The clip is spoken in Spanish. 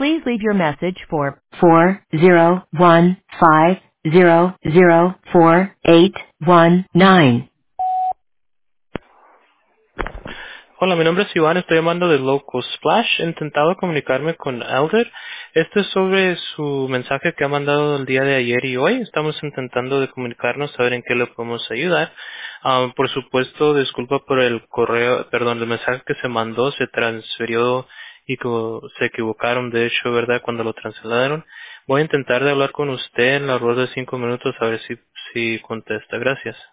Please leave your message for 401-500-4819. Hola, mi nombre es Iván, estoy llamando de Local Splash. He intentado comunicarme con Elder. Esto es sobre su mensaje que ha mandado el día de ayer y hoy. Estamos intentando de comunicarnos, saber en qué le podemos ayudar. Por supuesto, disculpa por el correo, perdón, el mensaje que se mandó se transfirió y que se equivocaron, de hecho, ¿verdad? Cuando lo trasladaron. Voy a intentar de hablar con usted en la rueda de 5 minutos a ver si contesta. Gracias.